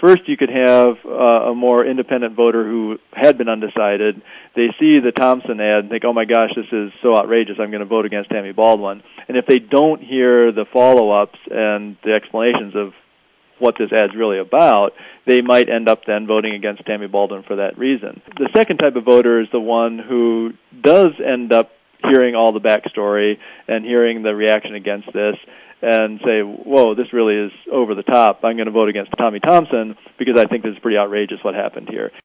First, you could have a more independent voter who had been undecided. They see the Thompson ad and think, oh my gosh, this is so outrageous, I'm going to vote against Tammy Baldwin. And if they don't hear the follow-ups and the explanations of what this ad's really about, they might end up then voting against Tammy Baldwin for that reason. The second type of voter is the one who does end up hearing all the backstory and hearing the reaction against this and say, whoa, this really is over the top. I'm going to vote against Tommy Thompson because I think this is pretty outrageous what happened here.